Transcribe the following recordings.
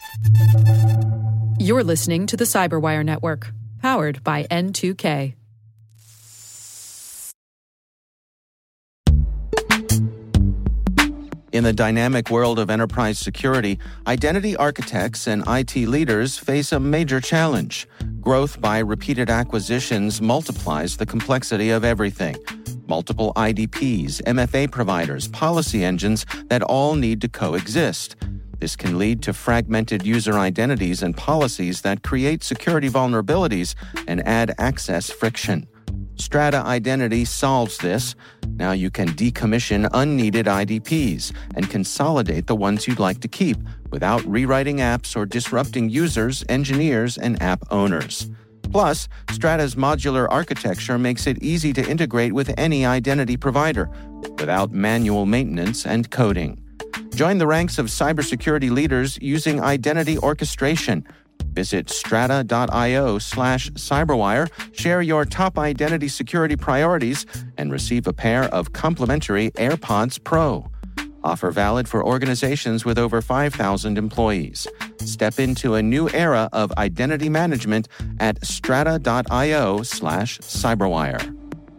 You're listening to the Cyberwire Network, powered by N2K. In the dynamic world of enterprise security, identity architects and IT leaders face a major challenge. Growth by repeated acquisitions multiplies the complexity of everything. Multiple IDPs, MFA providers, policy engines that all need to coexist. This can lead to fragmented user identities and policies that create security vulnerabilities and add access friction. Strata Identity solves this. Now you can decommission unneeded IDPs and consolidate the ones you'd like to keep without rewriting apps or disrupting users, engineers, and app owners. Plus, Strata's modular architecture makes it easy to integrate with any identity provider without manual maintenance and coding. Join the ranks of cybersecurity leaders using identity orchestration. Visit strata.io/cyberwire, share your top identity security priorities, and receive a pair of complimentary AirPods Pro. Offer valid for organizations with over 5,000 employees. Step into a new era of identity management at strata.io/cyberwire.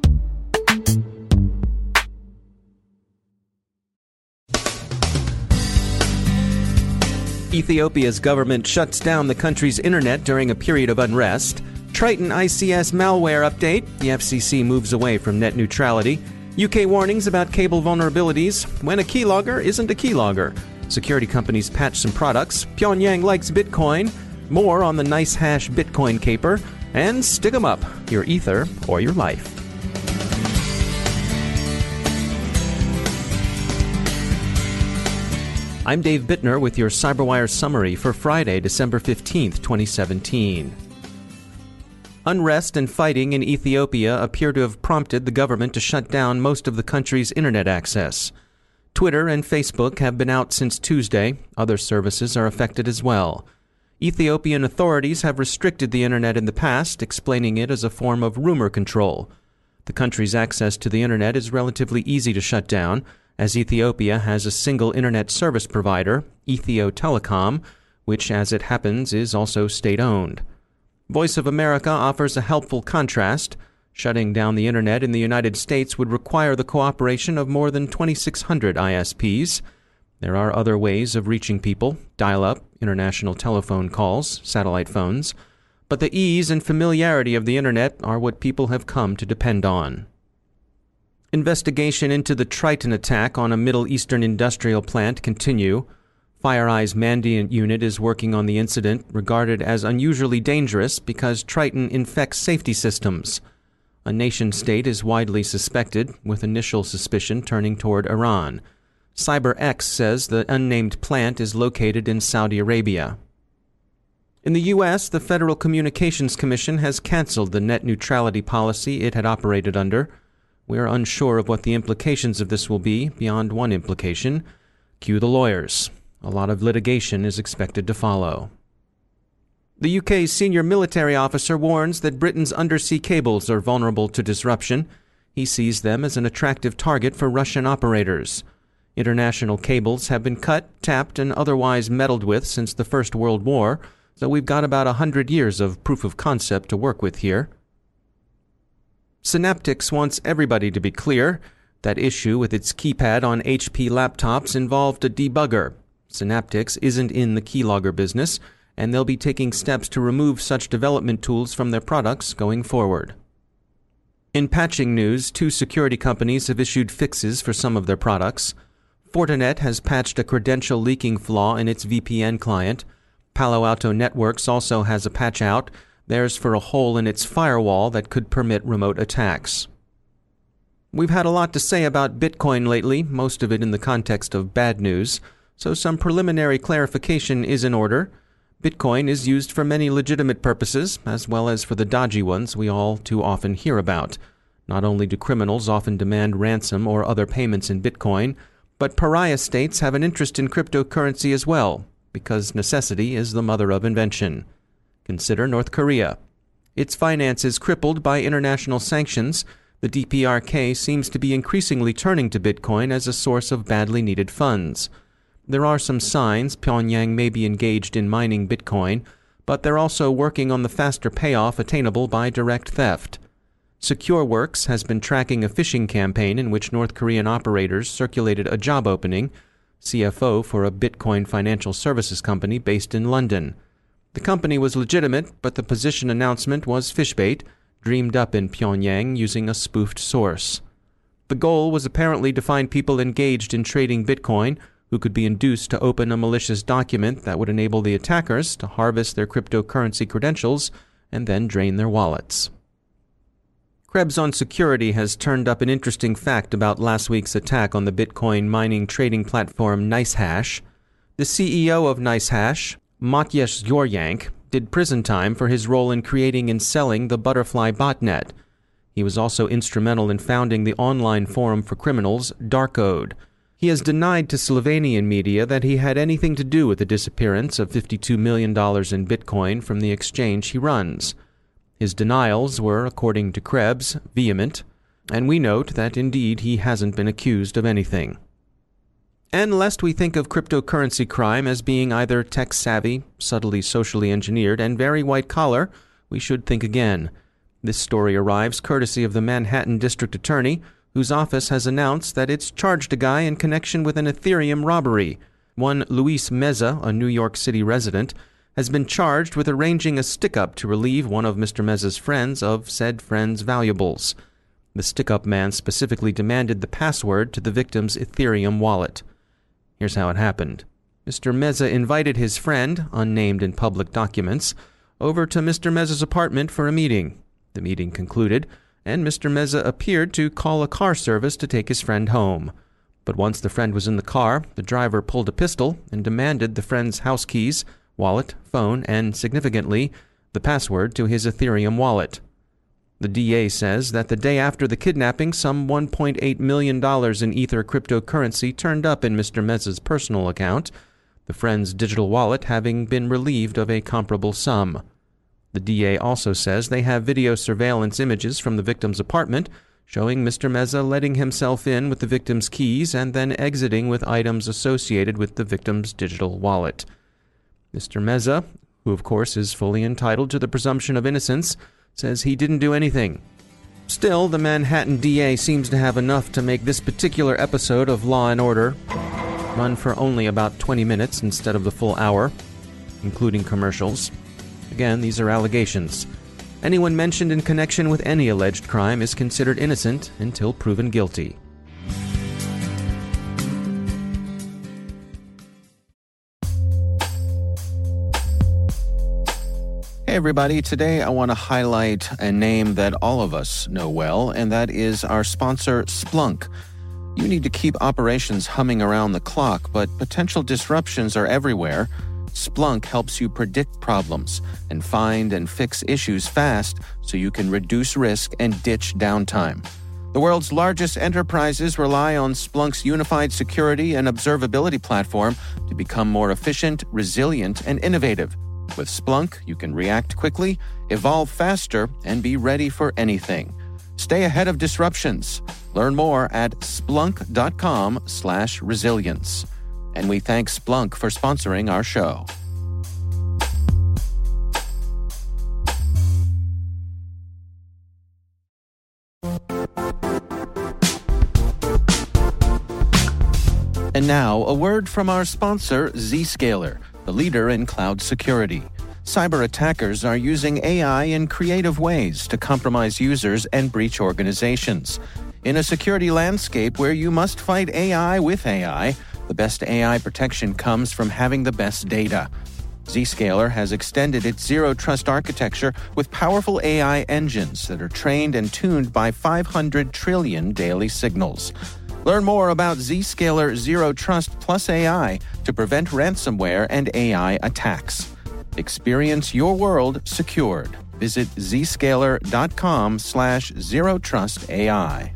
Ethiopia's government shuts down the country's internet during a period of unrest. Triton ICS malware update. The FCC moves away from net neutrality. UK warnings about cable vulnerabilities. When a keylogger isn't a keylogger. Security companies patch some products. Pyongyang likes Bitcoin. More on the NiceHash Bitcoin caper. And stick 'em up, your ether or your life. I'm Dave Bittner with your CyberWire summary for Friday, December 15th, 2017. Unrest and fighting in Ethiopia appear to have prompted the government to shut down most of the country's internet access. Twitter and Facebook have been out since Tuesday. Other services are affected as well. Ethiopian authorities have restricted the internet in the past, explaining it as a form of rumor control. The country's access to the internet is relatively easy to shut down, as Ethiopia has a single internet service provider, Ethio Telecom, which, as it happens, is also state-owned. Voice of America offers a helpful contrast. Shutting down the internet in the United States would require the cooperation of more than 2,600 ISPs. There are other ways of reaching people: dial-up, international telephone calls, satellite phones. But the ease and familiarity of the internet are what people have come to depend on. Investigation into the Triton attack on a Middle Eastern industrial plant continue. FireEye's Mandiant unit is working on the incident, regarded as unusually dangerous because Triton infects safety systems. A nation-state is widely suspected, with initial suspicion turning toward Iran. CyberX says the unnamed plant is located in Saudi Arabia. In the U.S., the Federal Communications Commission has canceled the net neutrality policy it had operated under. We are unsure of what the implications of this will be, beyond one implication. Cue the lawyers. A lot of litigation is expected to follow. The UK's senior military officer warns that Britain's undersea cables are vulnerable to disruption. He sees them as an attractive target for Russian operators. International cables have been cut, tapped, and otherwise meddled with since the First World War, so we've got about 100 years of proof of concept to work with here. Synaptics wants everybody to be clear. That issue with its keypad on HP laptops involved a debugger. Synaptics isn't in the keylogger business, and they'll be taking steps to remove such development tools from their products going forward. In patching news, 2 security companies have issued fixes for some of their products. Fortinet has patched a credential leaking flaw in its VPN client. Palo Alto Networks also has a patch out. Theirs for a hole in its firewall that could permit remote attacks. We've had a lot to say about Bitcoin lately, most of it in the context of bad news, so some preliminary clarification is in order. Bitcoin is used for many legitimate purposes, as well as for the dodgy ones we all too often hear about. Not only do criminals often demand ransom or other payments in Bitcoin, but pariah states have an interest in cryptocurrency as well, because necessity is the mother of invention. Consider North Korea. Its finances crippled by international sanctions, the DPRK seems to be increasingly turning to Bitcoin as a source of badly needed funds. There are some signs Pyongyang may be engaged in mining Bitcoin, but they're also working on the faster payoff attainable by direct theft. SecureWorks has been tracking a phishing campaign in which North Korean operators circulated a job opening, CFO for a Bitcoin financial services company based in London. The company was legitimate, but the position announcement was fishbait, dreamed up in Pyongyang using a spoofed source. The goal was apparently to find people engaged in trading Bitcoin who could be induced to open a malicious document that would enable the attackers to harvest their cryptocurrency credentials and then drain their wallets. Krebs on Security has turned up an interesting fact about last week's attack on the Bitcoin mining trading platform NiceHash. The CEO of NiceHash, Matyesh Zoryank, did prison time for his role in creating and selling the Butterfly botnet. He was also instrumental in founding the online forum for criminals, Darkode. He has denied to Slovenian media that he had anything to do with the disappearance of $52 million in Bitcoin from the exchange he runs. His denials were, according to Krebs, vehement, and we note that indeed he hasn't been accused of anything. And lest we think of cryptocurrency crime as being either tech-savvy, subtly socially engineered, and very white-collar, we should think again. This story arrives courtesy of the Manhattan District Attorney, whose office has announced that it's charged a guy in connection with an Ethereum robbery. One Luis Meza, a New York City resident, has been charged with arranging a stick-up to relieve one of Mr. Meza's friends of said friend's valuables. The stick-up man specifically demanded the password to the victim's Ethereum wallet. Here's how it happened. Mr. Meza invited his friend, unnamed in public documents, over to Mr. Meza's apartment for a meeting. The meeting concluded, and Mr. Meza appeared to call a car service to take his friend home. But once the friend was in the car, the driver pulled a pistol and demanded the friend's house keys, wallet, phone, and, significantly, the password to his Ethereum wallet. The DA says that the day after the kidnapping, some $1.8 million in Ether cryptocurrency turned up in Mr. Meza's personal account, the friend's digital wallet having been relieved of a comparable sum. The DA also says they have video surveillance images from the victim's apartment showing Mr. Meza letting himself in with the victim's keys and then exiting with items associated with the victim's digital wallet. Mr. Meza, who of course is fully entitled to the presumption of innocence, says he didn't do anything. Still, the Manhattan DA seems to have enough to make this particular episode of Law & Order run for only about 20 minutes instead of the full hour, including commercials. Again, these are allegations. Anyone mentioned in connection with any alleged crime is considered innocent until proven guilty. Hey everybody, today I want to highlight a name that all of us know well, and that is our sponsor, Splunk. You need to keep operations humming around the clock, but potential disruptions are everywhere. Splunk helps you predict problems and find and fix issues fast so you can reduce risk and ditch downtime. The world's largest enterprises rely on Splunk's unified security and observability platform to become more efficient, resilient, and innovative. With Splunk, you can react quickly, evolve faster, and be ready for anything. Stay ahead of disruptions. Learn more at splunk.com/resilience. And we thank Splunk for sponsoring our show. And now, a word from our sponsor, Zscaler, the leader in cloud security. Cyber attackers are using AI in creative ways to compromise users and breach organizations. In a security landscape where you must fight AI with AI, the best AI protection comes from having the best data. Zscaler has extended its zero-trust architecture with powerful AI engines that are trained and tuned by 500 trillion daily signals. Learn more about Zscaler Zero Trust Plus AI to prevent ransomware and AI attacks. Experience your world secured. Visit zscaler.com/zerotrustai.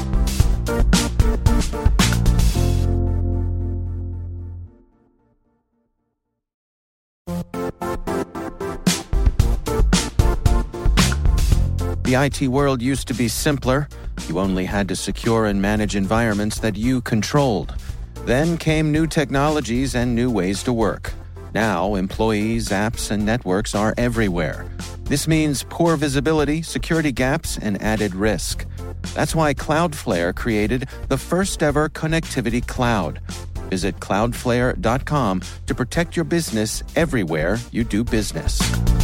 The IT world used to be simpler. You only had to secure and manage environments that you controlled. Then came new technologies and new ways to work. Now, employees, apps, and networks are everywhere. This means poor visibility, security gaps, and added risk. That's why Cloudflare created the first-ever connectivity cloud. Visit cloudflare.com to protect your business everywhere you do business.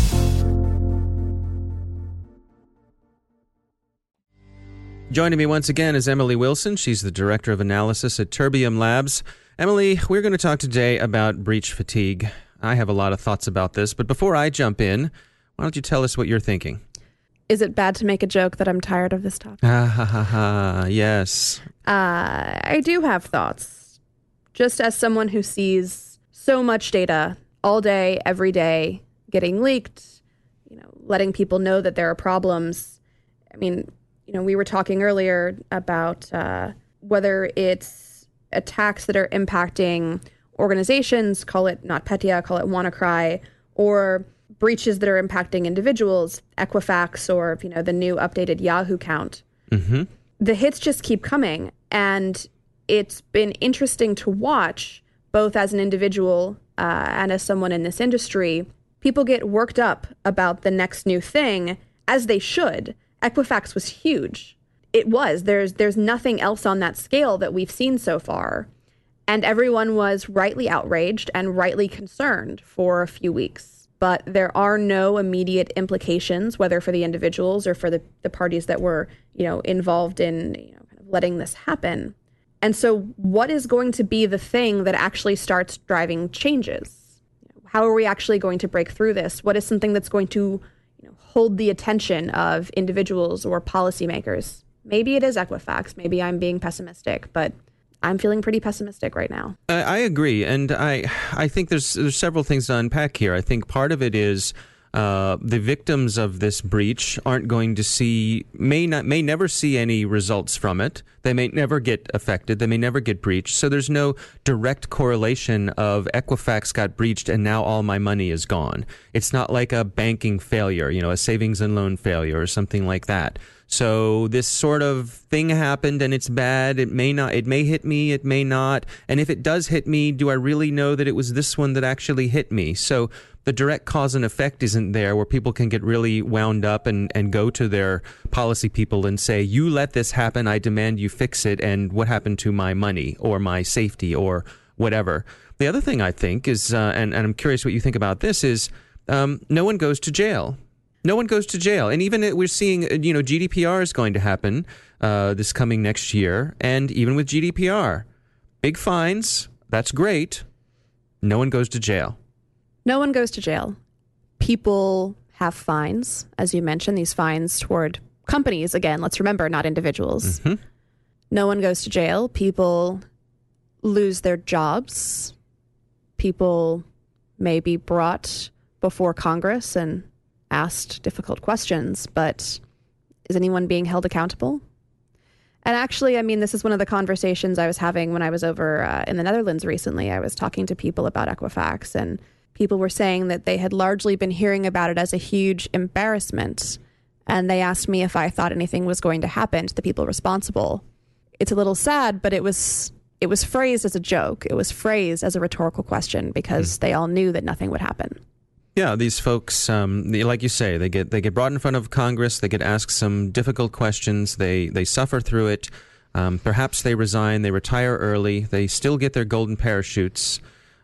Joining me once again is Emily Wilson. She's the Director of Analysis at Terbium Labs. Emily, we're going to talk today about breach fatigue. I have a lot of thoughts about this, but before I jump in, why don't you tell us what you're thinking? Is it bad to make a joke that I'm tired of this topic? Yes. I do have thoughts. Just as someone who sees so much data all day, every day, getting leaked, letting people know that there are problems. I mean, we were talking earlier about whether it's attacks that are impacting organizations, call it NotPetya, call it WannaCry, or breaches that are impacting individuals, Equifax, or the new updated Yahoo count. Mm-hmm. The hits just keep coming, and it's been interesting to watch, both as an individual and as someone in this industry. People get worked up about the next new thing, as they should. Equifax was huge. It was. There's nothing else on that scale that we've seen so far. And everyone was rightly outraged and rightly concerned for a few weeks. But there are no immediate implications, whether for the individuals or for the parties that were, involved in kind of letting this happen. And so what is going to be the thing that actually starts driving changes? How are we actually going to break through this? What is something that's going to hold the attention of individuals or policymakers? Maybe it is Equifax. Maybe I'm being pessimistic, but I'm feeling pretty pessimistic right now. I agree, and I think there's several things to unpack here. I think part of it is the victims of this breach aren't going to may never see any results from it. They may never get affected. They may never get breached. So there's no direct correlation of Equifax got breached and now all my money is gone. It's not like a banking failure, a savings and loan failure or something like that. So this sort of thing happened and it's bad. It may hit me, it may not. And if it does hit me, do I really know that it was this one that actually hit me? So the direct cause and effect isn't there, where people can get really wound up and go to their policy people and say, you let this happen, I demand you fix it, and what happened to my money or my safety or whatever. The other thing I think is, and I'm curious what you think about this, is no one goes to jail. No one goes to jail. And even we're seeing, GDPR is going to happen this coming next year. And even with GDPR, big fines, that's great. No one goes to jail. No one goes to jail. People have fines, as you mentioned, these fines toward companies. Again, let's remember, not individuals. Mm-hmm. No one goes to jail. People lose their jobs. People may be brought before Congress and asked difficult questions, but is anyone being held accountable? And actually, this is one of the conversations I was having when I was over in the Netherlands recently. I was talking to people about Equifax, and people were saying that they had largely been hearing about it as a huge embarrassment. And they asked me if I thought anything was going to happen to the people responsible. It's a little sad, but it was phrased as a joke. It was phrased as a rhetorical question because they all knew that nothing would happen. Yeah, these folks, like you say, they get brought in front of Congress. They get asked some difficult questions. They suffer through it. Perhaps they resign. They retire early. They still get their golden parachutes.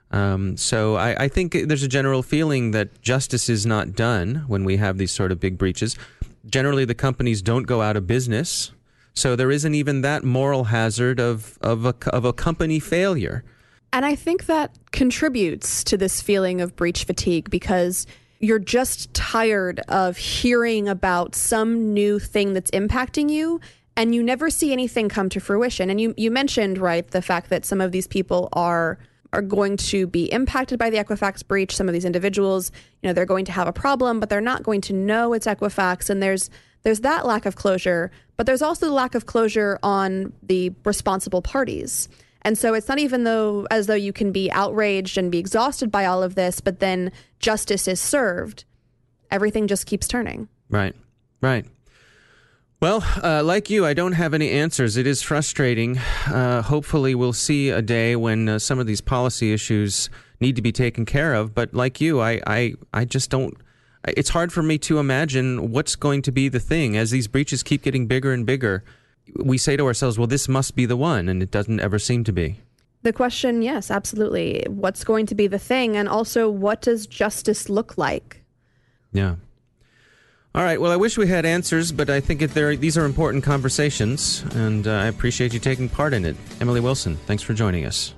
So I think there's a general feeling that justice is not done when we have these sort of big breaches. Generally, the companies don't go out of business, so there isn't even that moral hazard of a company failure. And I think that contributes to this feeling of breach fatigue because you're just tired of hearing about some new thing that's impacting you, and you never see anything come to fruition. And you mentioned, right, the fact that some of these people are going to be impacted by the Equifax breach. Some of these individuals, they're going to have a problem, but they're not going to know it's Equifax. And there's that lack of closure, but there's also the lack of closure on the responsible parties. And so it's not even as though you can be outraged and be exhausted by all of this, but then justice is served. Everything just keeps turning. Right. Well, like you, I don't have any answers. It is frustrating. Hopefully we'll see a day when some of these policy issues need to be taken care of. But like you, I just don't. It's hard for me to imagine what's going to be the thing. As these breaches keep getting bigger and bigger, we say to ourselves, well, this must be the one, and it doesn't ever seem to be. The question, yes, absolutely. What's going to be the thing? And also, what does justice look like? Yeah. All right. Well, I wish we had answers, but I think these are important conversations, and I appreciate you taking part in it. Emily Wilson, thanks for joining us.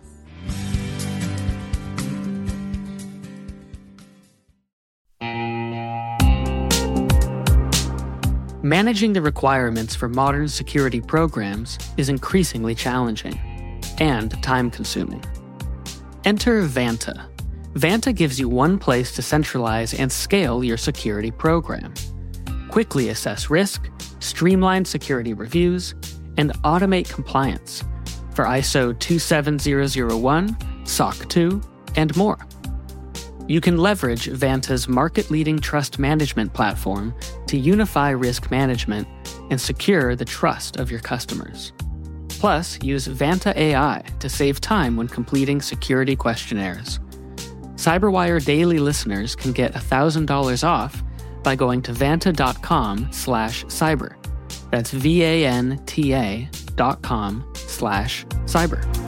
Managing the requirements for modern security programs is increasingly challenging and time-consuming. Enter Vanta. Vanta gives you one place to centralize and scale your security program. Quickly assess risk, streamline security reviews, and automate compliance for ISO 27001, SOC 2, and more. You can leverage Vanta's market-leading trust management platform to unify risk management and secure the trust of your customers. Plus, use Vanta AI to save time when completing security questionnaires. CyberWire Daily listeners can get $1,000 off by going to vanta.com/cyber. That's VANTA.com/cyber.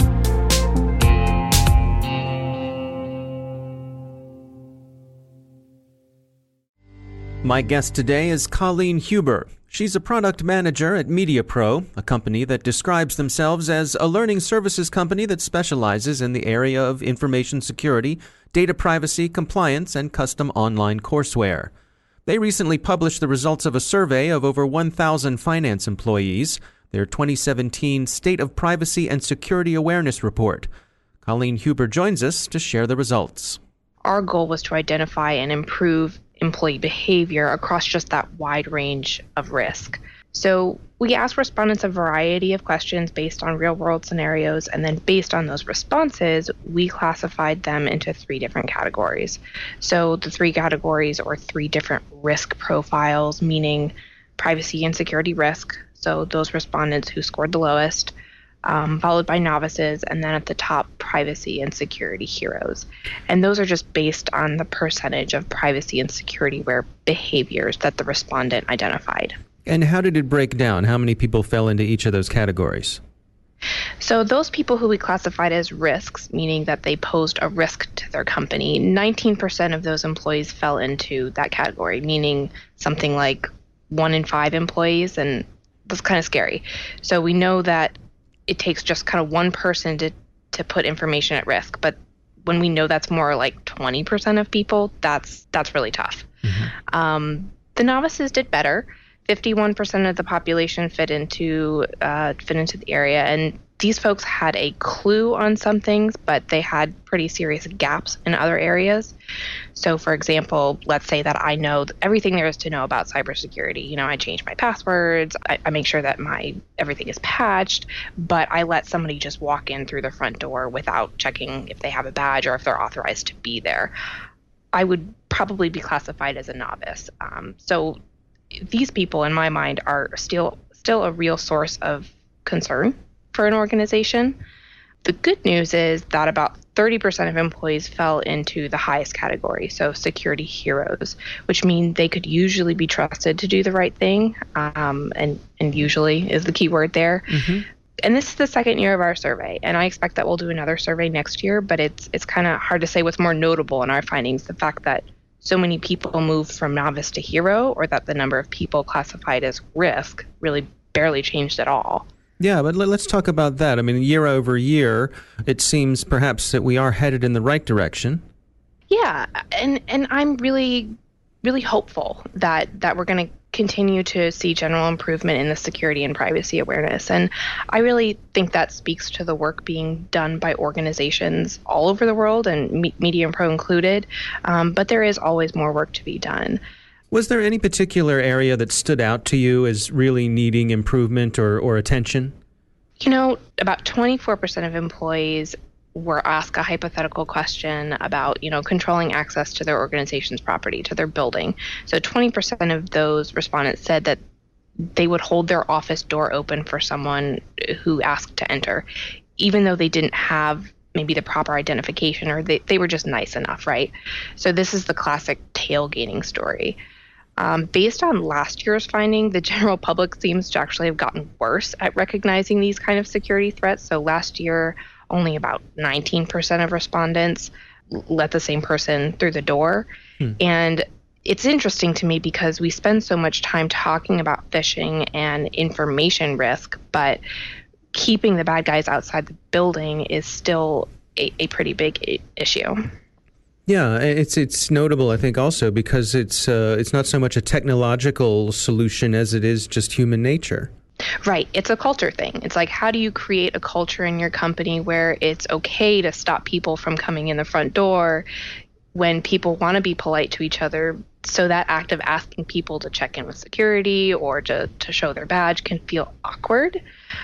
My guest today is Colleen Huber. She's a product manager at MediaPro, a company that describes themselves as a learning services company that specializes in the area of information security, data privacy, compliance, and custom online courseware. They recently published the results of a survey of over 1,000 finance employees, their 2017 State of Privacy and Security Awareness Report. Colleen Huber joins us to share the results. Our goal was to identify and improve employee behavior across just that wide range of risk. So we asked respondents a variety of questions based on real-world scenarios, and then based on those responses, we classified them into 3 different categories. So the 3 categories, or 3 different risk profiles, meaning privacy and security risk, so those respondents who scored the lowest, followed by novices, and then at the top, privacy and security heroes. And those are just based on the percentage of privacy and security aware behaviors that the respondent identified. And how did it break down? How many people fell into each of those categories? So those people who we classified as risks, meaning that they posed a risk to their company, 19% of those employees fell into that category, meaning something like 1 in 5 employees, and that's kind of scary. So we know that it takes just kind of one person to put information at risk, but when we know that's more like 20% of people, that's really tough. Mm-hmm. The novices did better. 51% of the population fit into the area, and these folks had a clue on some things, but they had pretty serious gaps in other areas. So, for example, let's say that I know everything there is to know about cybersecurity. I change my passwords, I make sure that everything is patched, but I let somebody just walk in through the front door without checking if they have a badge or if they're authorized to be there. I would probably be classified as a novice. So these people, in my mind, are still a real source of concern for an organization. The good news is that about 30% of employees fell into the highest category, so security heroes, which mean they could usually be trusted to do the right thing, and usually is the key word there. Mm-hmm. And this is the second year of our survey, and I expect that we'll do another survey next year, but it's kind of hard to say what's more notable in our findings, the fact that so many people moved from novice to hero, or that the number of people classified as risk really barely changed at all. Yeah, but let's talk about that. I mean, year over year, it seems perhaps that we are headed in the right direction. Yeah, and I'm really, really hopeful that we're going to continue to see general improvement in the security and privacy awareness. And I really think that speaks to the work being done by organizations all over the world, and MediaPro included. But there is always more work to be done. Was there any particular area that stood out to you as really needing improvement or attention? About 24% of employees were asked a hypothetical question about, controlling access to their organization's property, to their building. So 20% of those respondents said that they would hold their office door open for someone who asked to enter, even though they didn't have maybe the proper identification, or they were just nice enough, right? So this is the classic tailgating story. Based on last year's finding, the general public seems to actually have gotten worse at recognizing these kind of security threats. So last year, only about 19% of respondents let the same person through the door. And it's interesting to me because we spend so much time talking about phishing and information risk, but keeping the bad guys outside the building is still a pretty big issue. Yeah, it's notable, I think, also because it's not so much a technological solution as it is just human nature. Right. It's a culture thing. It's like, how do you create a culture in your company where it's okay to stop people from coming in the front door when people want to be polite to each other? So that act of asking people to check in with security or to show their badge can feel awkward.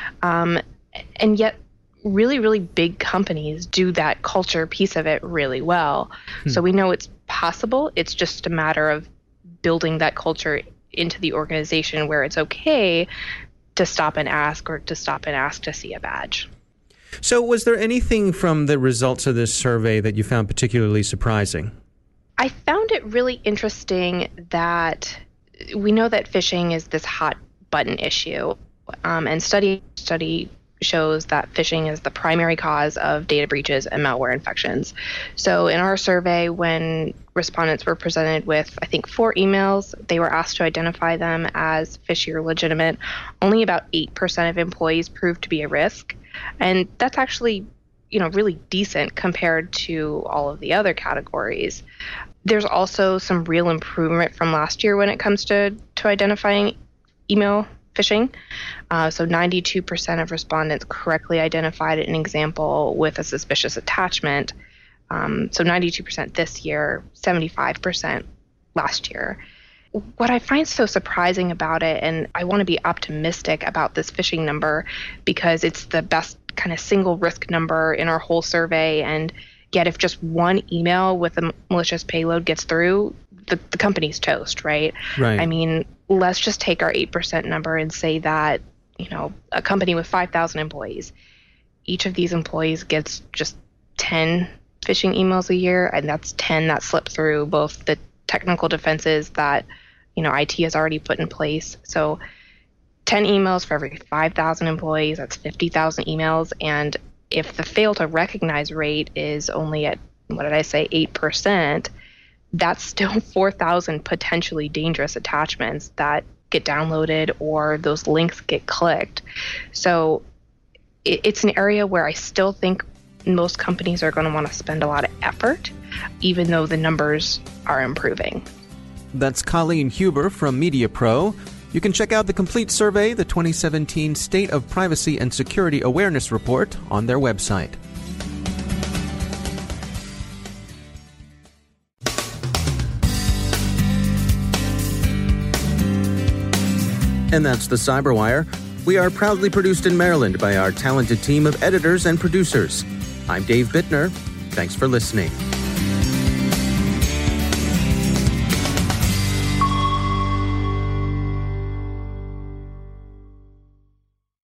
And yet really, really big companies do that culture piece of it really well. So we know it's possible. It's just a matter of building that culture into the organization where it's okay to stop and ask, or to stop and ask to see a badge. So was there anything from the results of this survey that you found particularly surprising? I found it really interesting that we know that phishing is this hot button issue, and study shows that phishing is the primary cause of data breaches and malware infections. So in our survey, when respondents were presented with, I think, 4 emails, they were asked to identify them as fishy or legitimate. Only about 8% of employees proved to be a risk. And that's actually, really decent compared to all of the other categories. There's also some real improvement from last year when it comes to identifying email phishing. So 92% of respondents correctly identified an example with a suspicious attachment. So 92% this year, 75% last year. What I find so surprising about it, and I want to be optimistic about this phishing number because it's the best kind of single risk number in our whole survey, and yet if just one email with a malicious payload gets through, the company's toast, right? Right. I mean, let's just take our 8% number and say that, a company with 5,000 employees, each of these employees gets just 10 phishing emails a year, and that's 10 that slip through both the technical defenses that, IT has already put in place. So 10 emails for every 5,000 employees, that's 50,000 emails. And if the fail to recognize rate is only at, 8%, that's still 4,000 potentially dangerous attachments that get downloaded or those links get clicked. So it's an area where I still think most companies are going to want to spend a lot of effort, even though the numbers are improving. That's Colleen Huber from MediaPro. You can check out the complete survey, the 2017 State of Privacy and Security Awareness Report, on their website. And that's the Cyberwire. We are proudly produced in Maryland by our talented team of editors and producers. I'm Dave Bittner. Thanks for listening.